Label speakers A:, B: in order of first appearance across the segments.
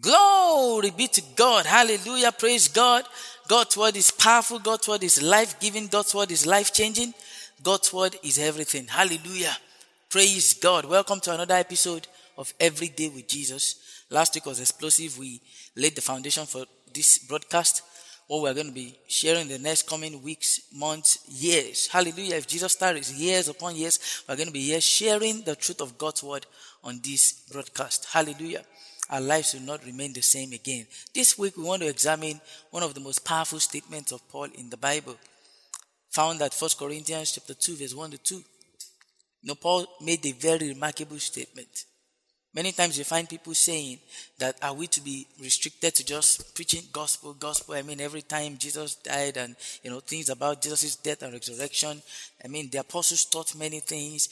A: Glory be to God. Hallelujah. Praise God. God's word is powerful. God's word is life-giving. God's word is life-changing. God's word is everything. Hallelujah. Praise God. Welcome to another episode of Every Day with Jesus. Last week was explosive. We laid the foundation for this broadcast. What we're going to be sharing the next coming weeks, months, years. Hallelujah. If Jesus tarries years upon years, we're going to be here sharing the truth of God's word on this broadcast. Hallelujah. Our lives will not remain the same again. This week we want to examine one of the most powerful statements of Paul in the Bible, found at 1 Corinthians chapter 2, verse 1 to 2. Paul made a very remarkable statement. Many times you find people saying that are we to be restricted to just preaching gospel? Every time Jesus died and, things about Jesus' death and resurrection. The apostles taught many things.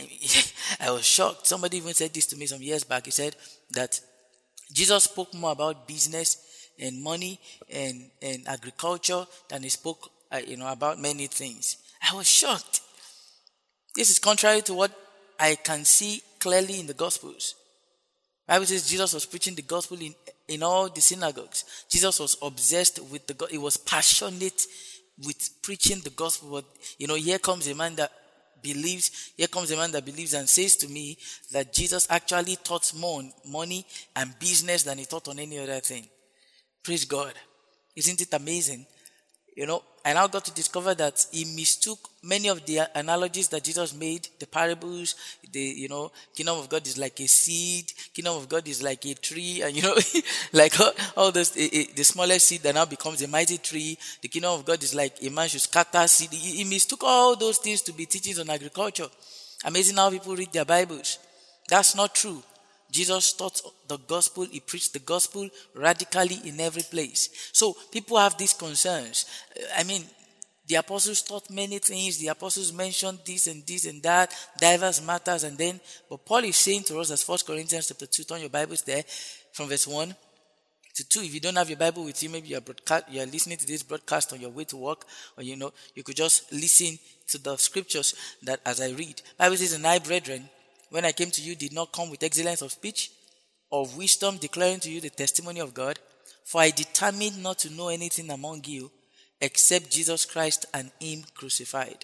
A: I was shocked. Somebody even said this to me some years back. He said that Jesus spoke more about business and money and agriculture than he spoke, about many things. I was shocked. This is contrary to what I can see clearly in the Gospels. The Bible says Jesus was preaching the gospel in all the synagogues. Jesus was obsessed with the gospel. He was passionate with preaching the gospel. But, here comes a man that believes and says to me that Jesus actually taught more on money and business than he taught on any other thing. Praise God. Isn't it amazing? I now got to discover that he mistook many of the analogies that Jesus made, the parables, kingdom of God is like a seed, kingdom of God is like a tree, and like all those, the smallest seed that now becomes a mighty tree, the kingdom of God is like a man should scatter seed. He mistook all those things to be teachings on agriculture. Amazing how people read their Bibles. That's not true. Jesus taught the gospel. He preached the gospel radically in every place. So people have these concerns. The apostles taught many things. The apostles mentioned this and that, diverse matters. But Paul is saying to us, as 1 Corinthians chapter 2, turn your Bibles there, from verse 1 to 2. If you don't have your Bible with you, maybe you're listening to this broadcast on your way to work, or you could just listen to the scriptures that as I read. Bible says, and I, brethren, when I came to you, did not come with excellence of speech, of wisdom, declaring to you the testimony of God. For I determined not to know anything among you, except Jesus Christ and him crucified.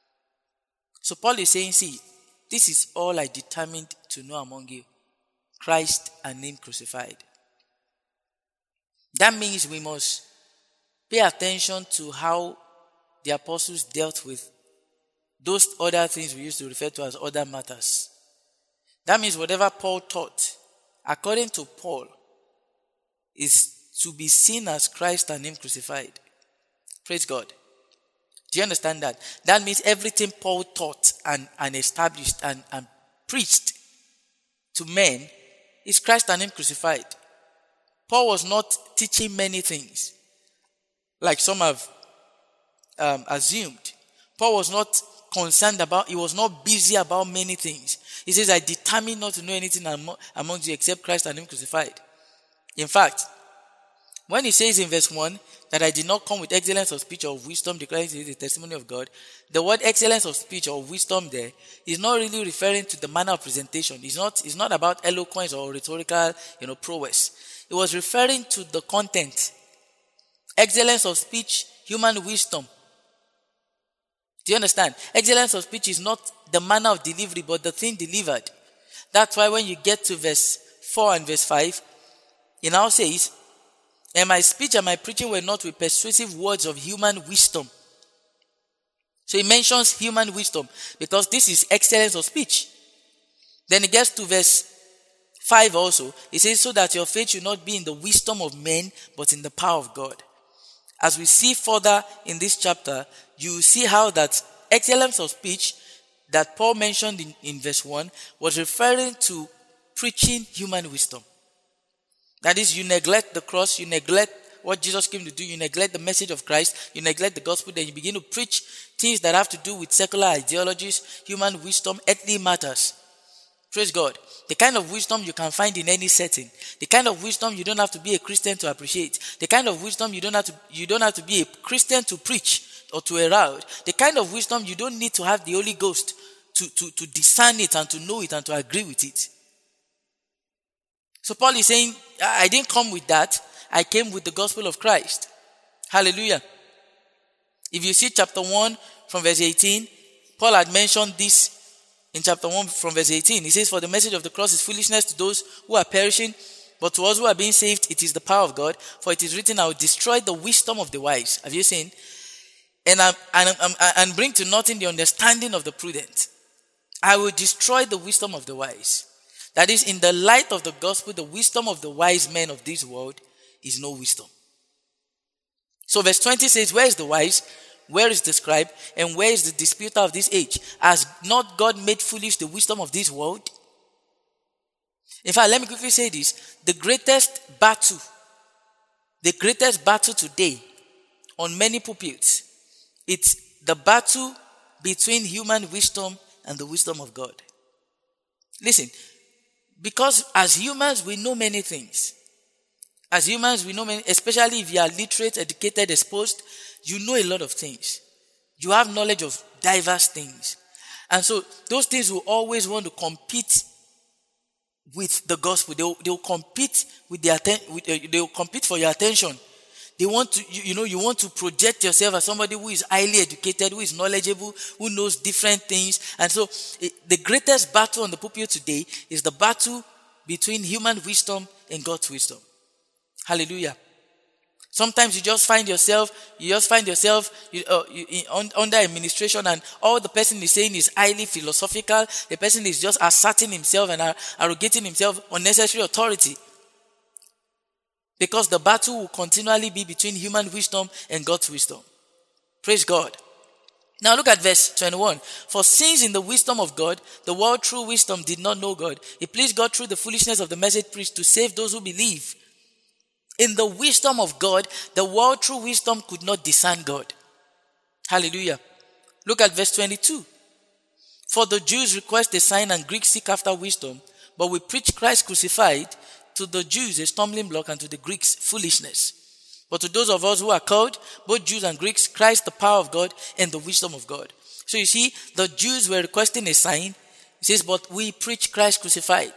A: So Paul is saying, see, this is all I determined to know among you, Christ and him crucified. That means we must pay attention to how the apostles dealt with those other things we used to refer to as other matters. That means whatever Paul taught, according to Paul, is to be seen as Christ and him crucified. Praise God. Do you understand that? That means everything Paul taught and established and preached to men is Christ and him crucified. Paul was not teaching many things like some have assumed. Paul was not concerned about, he was not busy about many things. He says, I determined not to know anything among you except Christ and him crucified. In fact, when he says in verse 1 that I did not come with excellence of speech or of wisdom, declaring to you the testimony of God, the word excellence of speech or wisdom there is not really referring to the manner of presentation. It's not about eloquence or rhetorical, prowess. It was referring to the content. Excellence of speech, human wisdom. Do you understand? Excellence of speech is not the manner of delivery, but the thing delivered. That's why when you get to verse 4 and verse 5, it now says, and my speech and my preaching were not with persuasive words of human wisdom. So he mentions human wisdom because this is excellence of speech. Then it gets to verse 5 also. It says, so that your faith should not be in the wisdom of men, but in the power of God. As we see further in this chapter, you will see how that excellence of speech that Paul mentioned in verse 1 was referring to preaching human wisdom. That is, you neglect the cross, you neglect what Jesus came to do, you neglect the message of Christ, you neglect the gospel, then you begin to preach things that have to do with secular ideologies, human wisdom, earthly matters. Praise God. The kind of wisdom you can find in any setting. The kind of wisdom you don't have to be a Christian to appreciate. The kind of wisdom you don't have to be a Christian to preach or to herald. The kind of wisdom you don't need to have the Holy Ghost to discern it and to know it and to agree with it. So Paul is saying I didn't come with that. I came with the gospel of Christ. Hallelujah. If you see chapter 1 from verse 18, Paul had mentioned this in chapter 1 from verse 18. He says, for the message of the cross is foolishness to those who are perishing, but to us who are being saved, it is the power of God. For it is written, I will destroy the wisdom of the wise. Have you seen? And bring to nothing the understanding of the prudent. I will destroy the wisdom of the wise. That is, in the light of the gospel, the wisdom of the wise men of this world is no wisdom. So verse 20 says, where is the wise? Where is the scribe? And where is the disputer of this age? Has not God made foolish the wisdom of this world? In fact, let me quickly say this. The greatest battle today on many pulpits, it's the battle between human wisdom and the wisdom of God. Listen, because as humans, we know many things. As humans, we know many, especially if you are literate, educated, exposed, you know a lot of things. You have knowledge of diverse things. And so those things will always want to compete with the gospel. They will compete with they will compete for your attention. They want to, you want to project yourself as somebody who is highly educated, who is knowledgeable, who knows different things. And so the greatest battle on the pulpit today is the battle between human wisdom and God's wisdom. Hallelujah. Sometimes you just find yourself under administration, and all the person is saying is highly philosophical. The person is just asserting himself and arrogating himself unnecessary authority. Because the battle will continually be between human wisdom and God's wisdom. Praise God. Now look at verse 21. For since in the wisdom of God, the world through wisdom did not know God, it pleased God through the foolishness of the message preached to save those who believe. In the wisdom of God, the world through wisdom could not discern God. Hallelujah. Look at verse 22. For the Jews request a sign and Greeks seek after wisdom, but we preach Christ crucified, to the Jews a stumbling block and to the Greeks foolishness. But to those of us who are called, both Jews and Greeks, Christ the power of God and the wisdom of God. So you see, the Jews were requesting a sign. It says, but we preach Christ crucified.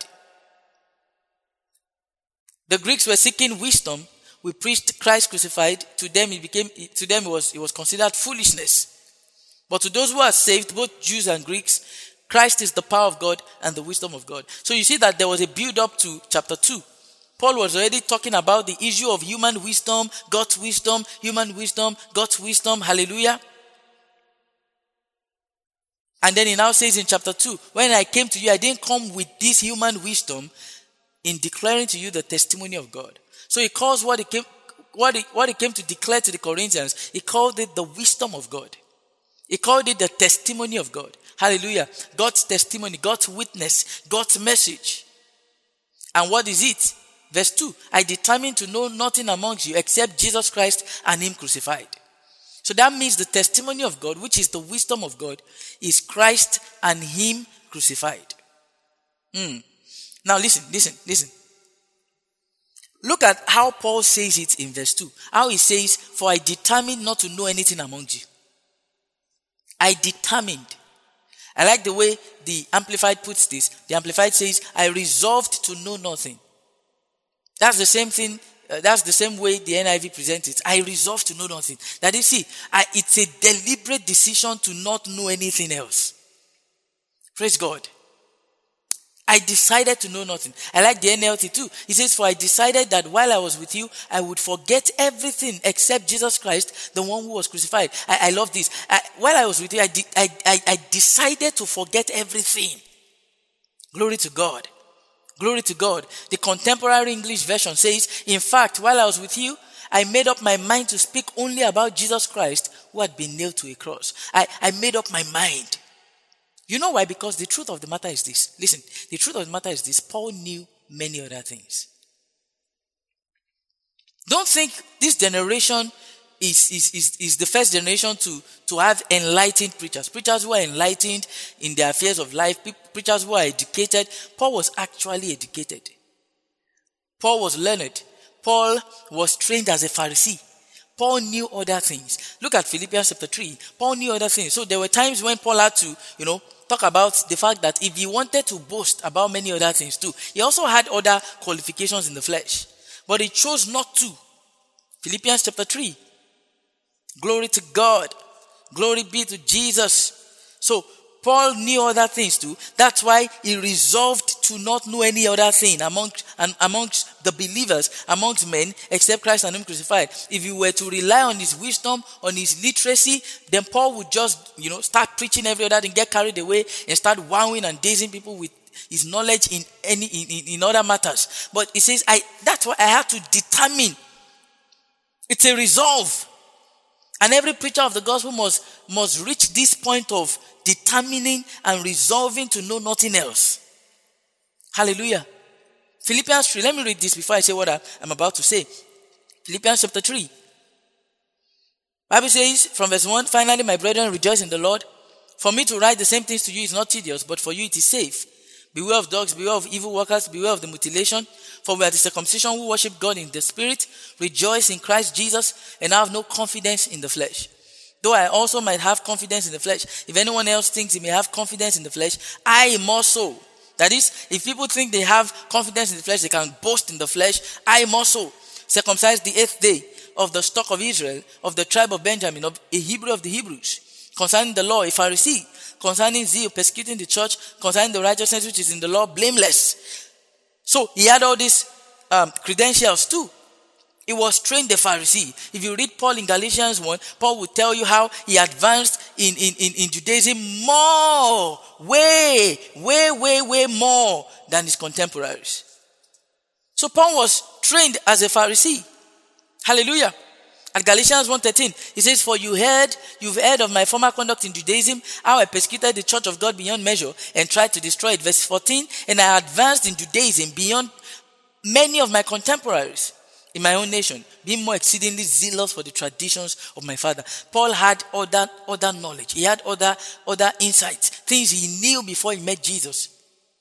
A: The Greeks were seeking wisdom. We preached Christ crucified. To them it was considered foolishness. But to those who are saved, both Jews and Greeks, Christ is the power of God and the wisdom of God. So you see that there was a build-up to chapter 2. Paul was already talking about the issue of human wisdom, God's wisdom, human wisdom, God's wisdom. Hallelujah. And then he now says in chapter 2, when I came to you, I didn't come with this human wisdom in declaring to you the testimony of God. So he calls what he came to declare to the Corinthians, he called it the wisdom of God. He called it the testimony of God. Hallelujah. God's testimony, God's witness, God's message. And what is it? Verse 2, I determined to know nothing amongst you except Jesus Christ and him crucified. So that means the testimony of God, which is the wisdom of God, is Christ and him crucified. Now listen. Look at how Paul says it in verse 2. How he says, for I determined not to know anything among you. I determined. I like the way the Amplified puts this. The Amplified says, I resolved to know nothing. That's the same thing. That's the same way the NIV presents it. I resolved to know nothing. That is, it's a deliberate decision to not know anything else. Praise God. I decided to know nothing. I like the NLT too. He says, for I decided that while I was with you, I would forget everything except Jesus Christ, the one who was crucified. I love this. While I was with you, I decided to forget everything. Glory to God. Glory to God. The contemporary English version says, in fact, while I was with you, I made up my mind to speak only about Jesus Christ who had been nailed to a cross. I made up my mind. You know why? Because the truth of the matter is this. Listen, the truth of the matter is this. Paul knew many other things. Don't think this generation is the first generation to have enlightened preachers. Preachers who are enlightened in their affairs of life. Preachers who are educated. Paul was actually educated. Paul was learned. Paul was trained as a Pharisee. Paul knew other things. Look at Philippians chapter 3. Paul knew other things. So there were times when Paul had to, talk about the fact that if he wanted to boast about many other things too, he also had other qualifications in the flesh. But he chose not to. Philippians chapter 3. Glory to God. Glory be to Jesus. So, Paul knew other things too. That's why he resolved to not know any other thing amongst the believers, amongst men, except Christ and him crucified. If he were to rely on his wisdom, on his literacy, then Paul would just, start preaching every other thing, get carried away, and start wowing and dazing people with his knowledge in other matters. But he says, that's what I have to determine. It's a resolve. And every preacher of the gospel must reach this point of determining and resolving to know nothing else. Hallelujah. Philippians 3. Let me read this before I say what I'm about to say. Philippians chapter 3. Bible says from verse 1, finally, my brethren, rejoice in the Lord. For me to write the same things to you is not tedious, but for you it is safe. Beware of dogs, beware of evil workers, beware of the mutilation. For we are the circumcision who worship God in the spirit, rejoice in Christ Jesus, and have no confidence in the flesh. Though I also might have confidence in the flesh. If anyone else thinks he may have confidence in the flesh, I more so. That is, if people think they have confidence in the flesh, they can boast in the flesh, I more so. Circumcised the 8th day, of the stock of Israel, of the tribe of Benjamin, of a Hebrew of the Hebrews. Concerning the law, a Pharisee. Concerning zeal, persecuting the church. Concerning the righteousness which is in the law, blameless. So he had all these credentials too. He was trained a Pharisee. If you read Paul in Galatians 1, Paul will tell you how he advanced in Judaism more, way more than his contemporaries. So Paul was trained as a Pharisee. Hallelujah. At Galatians 1:13, he says, for you've heard of my former conduct in Judaism, how I persecuted the church of God beyond measure and tried to destroy it. Verse 14, and I advanced in Judaism beyond many of my contemporaries in my own nation, being more exceedingly zealous for the traditions of my father. Paul had other knowledge. He had other insights, things he knew before he met Jesus.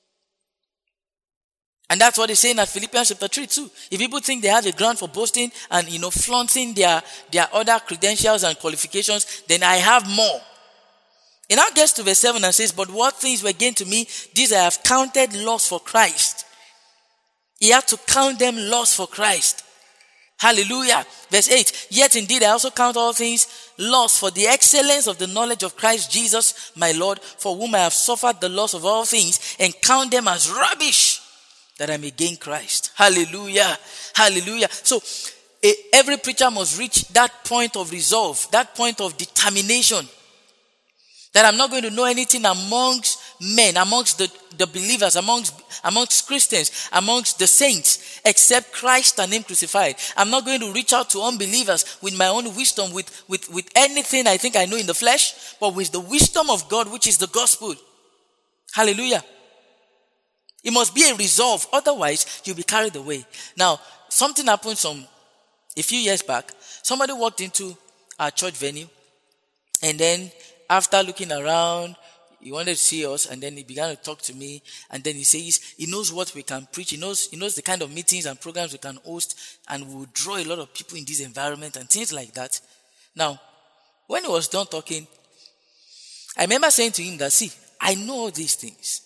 A: And that's what he's saying at Philippians chapter 3 too. If people think they have a ground for boasting and, flaunting their other credentials and qualifications, then I have more. It now gets to verse 7 and says, but what things were gained to me, these I have counted loss for Christ. He had to count them loss for Christ. Hallelujah. Verse 8, yet indeed I also count all things loss for the excellence of the knowledge of Christ Jesus, my Lord, for whom I have suffered the loss of all things and count them as rubbish, that I may gain Christ. Hallelujah. Hallelujah. So every preacher must reach that point of resolve, that point of determination, that I'm not going to know anything amongst men, amongst the believers, amongst Christians, amongst the saints, except Christ and him crucified. I'm not going to reach out to unbelievers with my own wisdom, with anything I think I know in the flesh, but with the wisdom of God, which is the gospel. Hallelujah. It must be a resolve, otherwise you'll be carried away. Now, something happened a few years back. Somebody walked into our church venue, and then after looking around, he wanted to see us, and then he began to talk to me, and then he says he knows what we can preach, he knows the kind of meetings and programs we can host, and we will draw a lot of people in this environment and things like that. Now, when he was done talking, I remember saying to him that, see, I know all these things.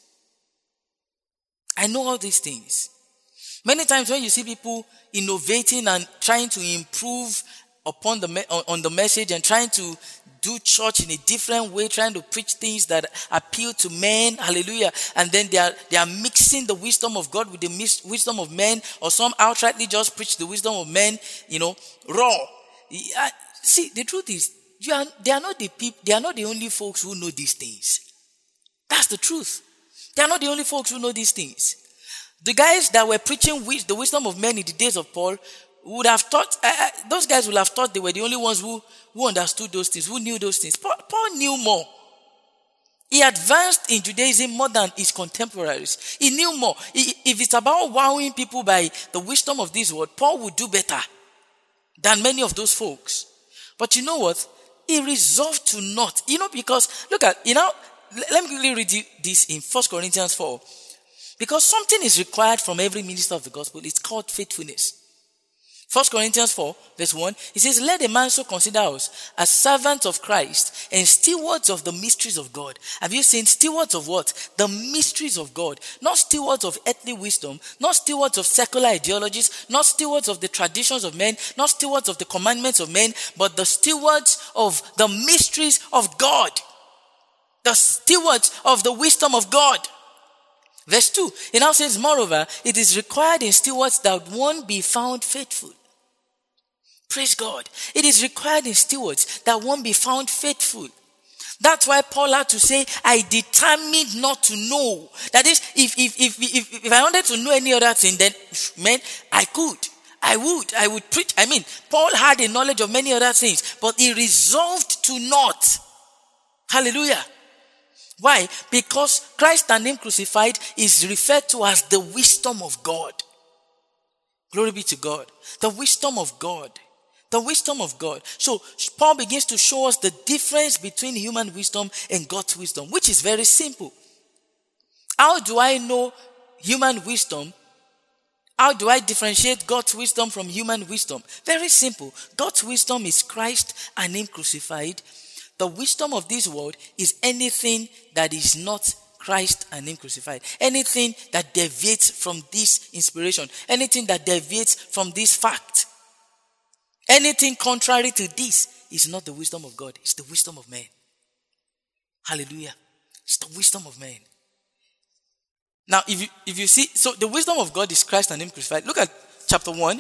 A: I know all these things. Many times when you see people innovating and trying to improve upon on the message and trying to do church in a different way, trying to preach things that appeal to men, hallelujah, and then they are mixing the wisdom of God with the wisdom of men, or some outrightly just preach the wisdom of men, raw. See, the truth is, they are not the only folks who know these things. That's the truth. They are not the only folks who know these things. The guys that were preaching the wisdom of men in the days of Paul would have thought, those guys would have thought they were the only ones who understood those things, who knew those things. Paul knew more. He advanced in Judaism more than his contemporaries. He knew more. If it's about wowing people by the wisdom of this world, Paul would do better than many of those folks. But you know what? He resolved to not. Because, look at, let me quickly read you this in 1 Corinthians 4. Because something is required from every minister of the gospel. It's called faithfulness. 1 Corinthians 4, verse 1, it says, let a man so consider us as servants of Christ and stewards of the mysteries of God. Have you seen stewards of what? The mysteries of God. Not stewards of earthly wisdom, not stewards of secular ideologies, not stewards of the traditions of men, not stewards of the commandments of men, but the stewards of the mysteries of God. The stewards of the wisdom of God. Verse 2, it now says, moreover, it is required in stewards that one be found faithful. Praise God. It is required in stewards that one be found faithful. That's why Paul had to say, I determined not to know. That is, if I wanted to know any other thing, then, man, I would preach. Paul had a knowledge of many other things, but he resolved to not. Hallelujah. Why? Because Christ and him crucified is referred to as the wisdom of God. Glory be to God. The wisdom of God. The wisdom of God. So Paul begins to show us the difference between human wisdom and God's wisdom, which is very simple. How do I know human wisdom? How do I differentiate God's wisdom from human wisdom? Very simple. God's wisdom is Christ and him crucified. The wisdom of this world is anything that is not Christ and him crucified. Anything that deviates from this inspiration. Anything that deviates from this fact. Anything contrary to this is not the wisdom of God. It's the wisdom of man. Hallelujah. It's the wisdom of man. Now, if you see, so the wisdom of God is Christ and him crucified. Look at chapter 1.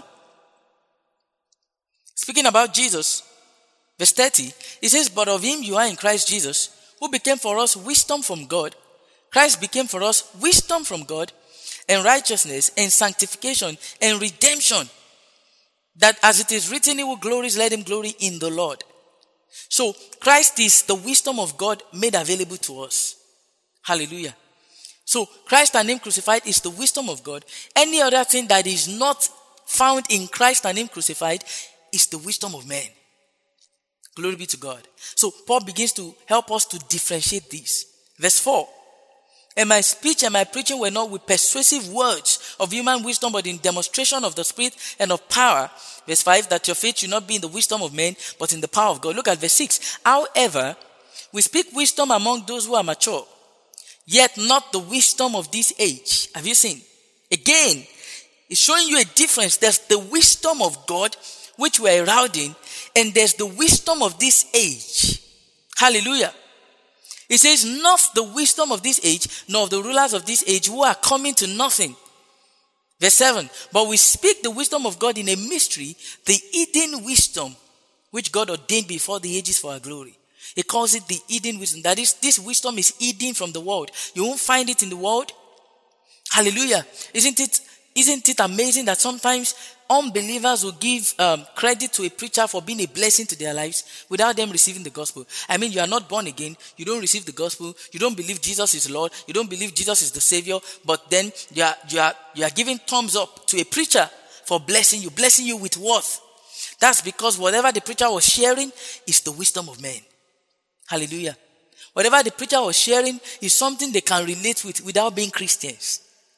A: Speaking about Jesus, verse 30, it says, but of him you are in Christ Jesus, who became for us wisdom from God. Christ became for us wisdom from God, and righteousness, and sanctification, and redemption. That as it is written, he who glories, let him glory in the Lord. So, Christ is the wisdom of God made available to us. Hallelujah. So, Christ and him crucified is the wisdom of God. Any other thing that is not found in Christ and him crucified is the wisdom of man. Glory be to God. So, Paul begins to help us to differentiate this. Verse 4. And my speech and my preaching were not with persuasive words of human wisdom, but in demonstration of the Spirit and of power. Verse 5, that your faith should not be in the wisdom of men, but in the power of God. Look at verse 6. However, we speak wisdom among those who are mature, yet not the wisdom of this age. Have you seen? Again, it's showing you a difference. There's the wisdom of God, which we're heralding, and there's the wisdom of this age. Hallelujah. It says, not the wisdom of this age, nor of the rulers of this age who are coming to nothing. Verse 7, but we speak the wisdom of God in a mystery, the hidden wisdom, which God ordained before the ages for our glory. He calls it the hidden wisdom. That is, this wisdom is hidden from the world. You won't find it in the world. Hallelujah. Isn't it amazing that sometimes unbelievers will give credit to a preacher for being a blessing to their lives without them receiving the gospel? I mean, you are not born again. You don't receive the gospel. You don't believe Jesus is Lord. You don't believe Jesus is the Savior. But then you are giving thumbs up to a preacher for blessing you with worth. That's because whatever the preacher was sharing is the wisdom of men. Hallelujah. Whatever the preacher was sharing is something they can relate with without being Christians.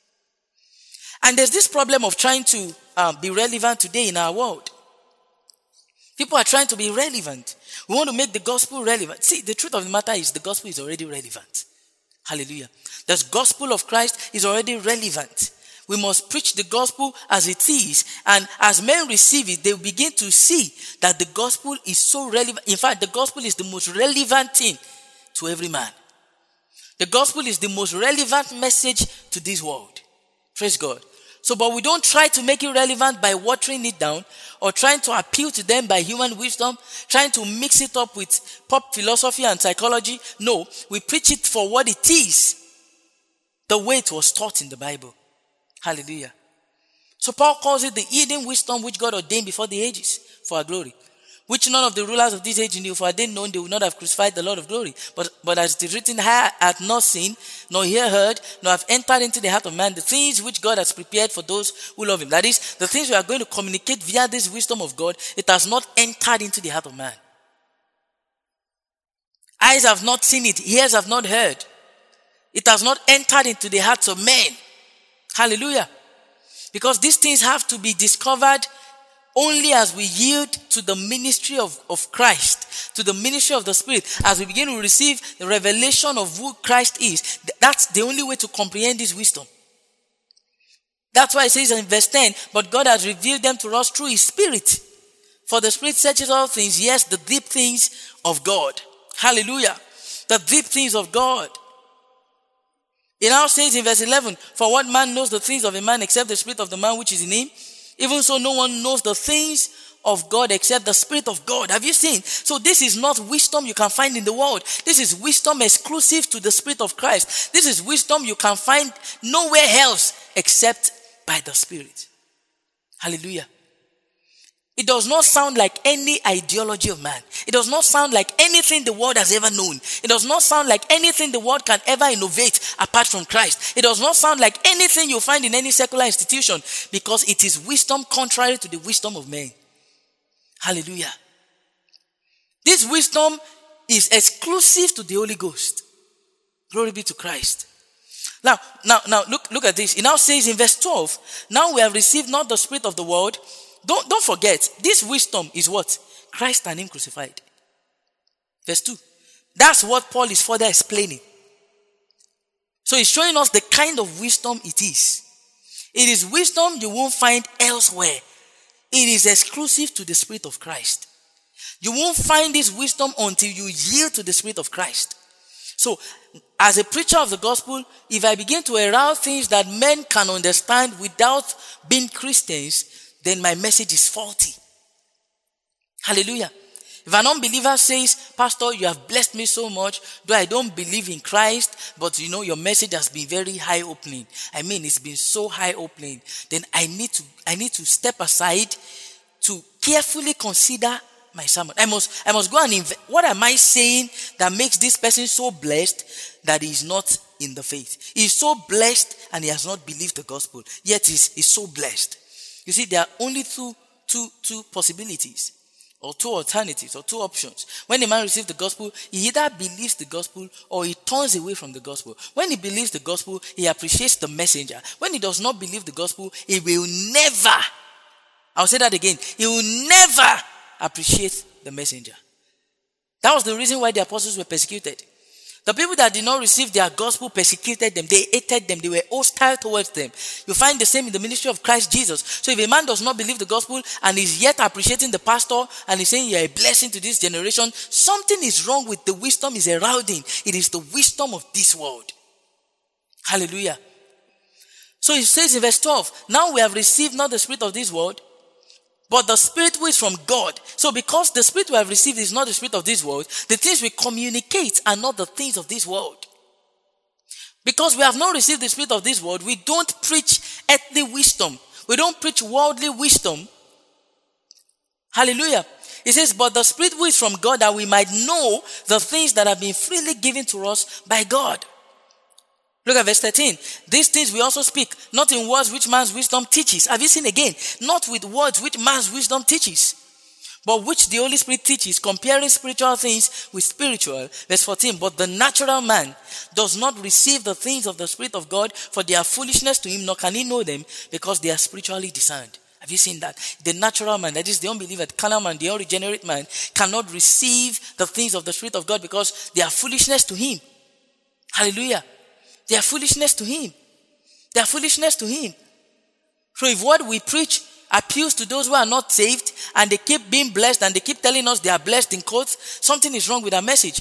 A: And there's this problem of trying to be relevant today in our world. People are trying to be relevant. We want to make the gospel relevant. See, the truth of the matter is the gospel is already relevant. Hallelujah. The gospel of Christ is already relevant. We must preach the gospel as it is. And as men receive it, they begin to see that the gospel is so relevant. In fact, the gospel is the most relevant thing to every man. The gospel is the most relevant message to this world. Praise God. So, but we don't try to make it relevant by watering it down or trying to appeal to them by human wisdom, trying to mix it up with pop philosophy and psychology. No, we preach it for what it is, the way it was taught in the Bible. Hallelujah. So Paul calls it the hidden wisdom which God ordained before the ages for our glory, which none of the rulers of this age knew, for had they known, they would not have crucified the Lord of glory. But as it is written, eye hath not seen, nor ear heard, nor have entered into the heart of man the things which God has prepared for those who love him. That is, the things we are going to communicate via this wisdom of God, it has not entered into the heart of man. Eyes have not seen it, ears have not heard. It has not entered into the hearts of men. Hallelujah. Because these things have to be discovered only as we yield to the ministry of Christ, to the ministry of the Spirit, as we begin to receive the revelation of who Christ is, that's the only way to comprehend this wisdom. That's why it says in verse 10, but God has revealed them to us through His Spirit. For the Spirit searches all things, yes, the deep things of God. Hallelujah. The deep things of God. It now says in verse 11, for what man knows the things of a man except the spirit of the man which is in him? Even so, no one knows the things of God except the Spirit of God. Have you seen? So this is not wisdom you can find in the world. This is wisdom exclusive to the Spirit of Christ. This is wisdom you can find nowhere else except by the Spirit. Hallelujah. It does not sound like any ideology of man. It does not sound like anything the world has ever known. It does not sound like anything the world can ever innovate apart from Christ. It does not sound like anything you find in any secular institution, because it is wisdom contrary to the wisdom of men. Hallelujah. This wisdom is exclusive to the Holy Ghost. Glory be to Christ. Now, look at this. It now says in verse 12, now we have received not the spirit of the world. Don't forget, this wisdom is what? Christ and Him crucified. Verse 2. That's what Paul is further explaining. So he's showing us the kind of wisdom it is. It is wisdom you won't find elsewhere. It is exclusive to the Spirit of Christ. You won't find this wisdom until you yield to the Spirit of Christ. So, as a preacher of the gospel, if I begin to arouse things that men can understand without being Christians, then my message is faulty. Hallelujah. If an unbeliever says, Pastor, you have blessed me so much, though I don't believe in Christ, but your message has been very eye-opening. It's been so eye-opening. Then I need to step aside to carefully consider my sermon. I must go and what am I saying that makes this person so blessed that he is not in the faith? He is so blessed and he has not believed the gospel, yet he's so blessed. You see, there are only two possibilities, or two alternatives, or two options. When a man receives the gospel, he either believes the gospel or he turns away from the gospel. When he believes the gospel, he appreciates the messenger. When he does not believe the gospel, he will never, I'll say that again, he will never appreciate the messenger. That was the reason why the apostles were persecuted. The people that did not receive their gospel persecuted them. They hated them. They were hostile towards them. You find the same in the ministry of Christ Jesus. So if a man does not believe the gospel and is yet appreciating the pastor and is saying you are a blessing to this generation, something is wrong with the wisdom he's heralding. It is the wisdom of this world. Hallelujah. So it says in verse 12, now we have received not the spirit of this world, but the Spirit who is from God. So because the Spirit we have received is not the spirit of this world, the things we communicate are not the things of this world. Because we have not received the spirit of this world, we don't preach earthly wisdom. We don't preach worldly wisdom. Hallelujah. It says, but the Spirit who is from God, that we might know the things that have been freely given to us by God. Look at verse 13. These things we also speak, not in words which man's wisdom teaches. Have you seen again? Not with words which man's wisdom teaches, but which the Holy Spirit teaches, comparing spiritual things with spiritual. Verse 14. But the natural man does not receive the things of the Spirit of God, for they are foolishness to him, nor can he know them, because they are spiritually discerned. Have you seen that? The natural man, that is the unbeliever, the carnal man, the unregenerate man, cannot receive the things of the Spirit of God because they are foolishness to him. Hallelujah. They are foolishness to him. They are foolishness to him. So if what we preach appeals to those who are not saved and they keep being blessed and they keep telling us they are blessed in quotes, something is wrong with our message.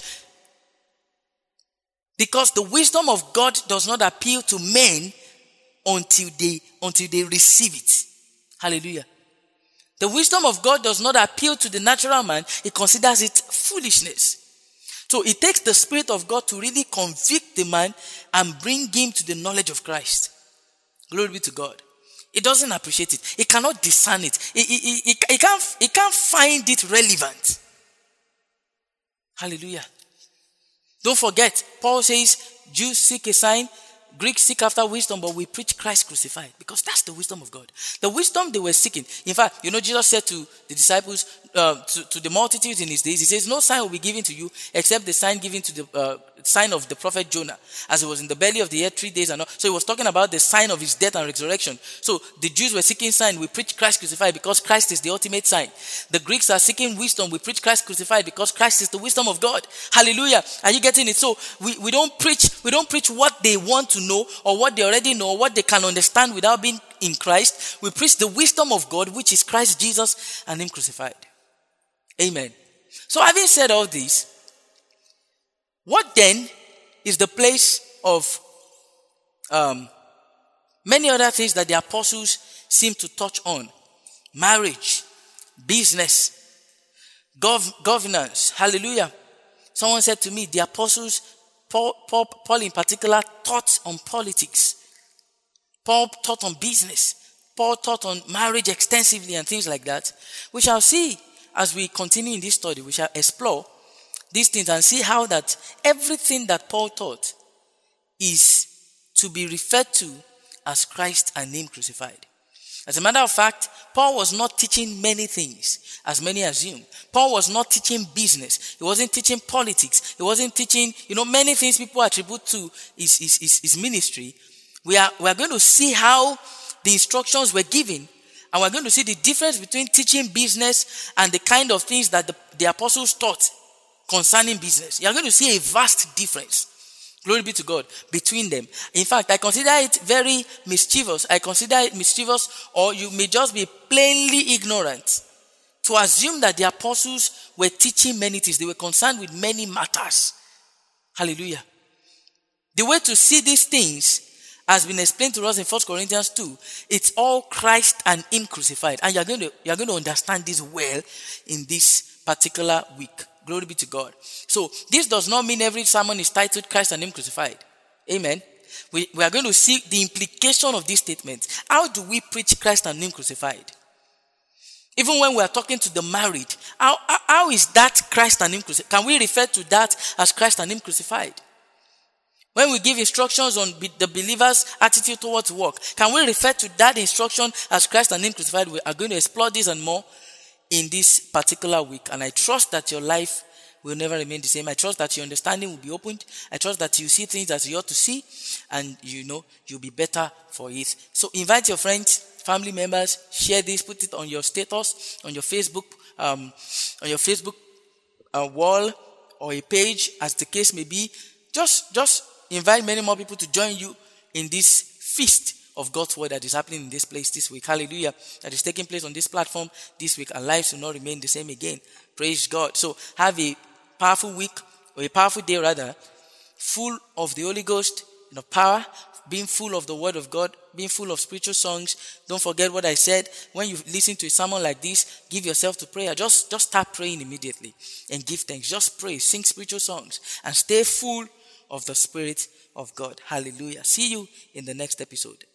A: Because the wisdom of God does not appeal to men until they receive it. Hallelujah. The wisdom of God does not appeal to the natural man. He considers it foolishness. So it takes the Spirit of God to really convict the man and bring him to the knowledge of Christ. Glory be to God. It doesn't appreciate it. It cannot discern it. It can't find it relevant. Hallelujah. Don't forget, Paul says, Jews seek a sign, Greeks seek after wisdom, but we preach Christ crucified. Because that's the wisdom of God. The wisdom they were seeking. In fact, Jesus said to the disciples, to the multitudes in his days, he says, no sign will be given to you except the sign given to the sign of the prophet Jonah, as he was in the belly of the earth 3 days. So he was talking about the sign of his death and resurrection. So the Jews were seeking sign. We preach Christ crucified because Christ is the ultimate sign. The Greeks are seeking wisdom. We preach Christ crucified because Christ is the wisdom of God. Hallelujah. Are you getting it? So we don't preach what they want to know or what they already know or what they can understand without being in Christ. We preach the wisdom of God, which is Christ Jesus and him crucified. Amen. So having said all this, what then is the place of many other things that the apostles seem to touch on? Marriage, business, governance. Hallelujah. Someone said to me, the apostles, Paul in particular, taught on politics. Paul taught on business. Paul taught on marriage extensively and things like that. We shall see as we continue in this study. We shall explore these things and see how that everything that Paul taught is to be referred to as Christ and him crucified. As a matter of fact, Paul was not teaching many things, as many assume. Paul was not teaching business. He wasn't teaching politics. He wasn't teaching, many things people attribute to his ministry. We are going to see how the instructions were given, and we're going to see the difference between teaching business and the kind of things that the apostles taught concerning business. You're going to see a vast difference. Glory be to God, between them. In fact, I consider it very mischievous. Or you may just be plainly ignorant to assume that the apostles were teaching many things. They were concerned with many matters. Hallelujah. The way to see these things has been explained to us in 1 Corinthians 2. It's all Christ and him crucified. And you're going to understand this well in this particular week. Glory be to God. So this does not mean every sermon is titled Christ and him crucified. Amen. We are going to see the implication of this statement. How do we preach Christ and him crucified? Even when we are talking to the married, how is that Christ and him crucified? Can we refer to that as Christ and him crucified? When we give instructions on the believer's attitude towards work, can we refer to that instruction as Christ and him crucified? We are going to explore this and more in this particular week. And I trust that your life will never remain the same. I trust that your understanding will be opened. I trust that you see things as you ought to see, and you'll be better for it. So invite your friends, family members, share this, put it on your status, on your Facebook, wall or a page, as the case may be. Just invite many more people to join you in this feast of God's word that is happening in this place this week. Hallelujah. That is taking place on this platform this week, and lives will not remain the same again. Praise God. So have a powerful week, or a powerful day rather, full of the Holy Ghost, power, being full of the word of God, being full of spiritual songs. Don't forget what I said. When you listen to a sermon like this, give yourself to prayer. Just start praying immediately and give thanks. Just pray, sing spiritual songs, and stay full of the Spirit of God. Hallelujah. See you in the next episode.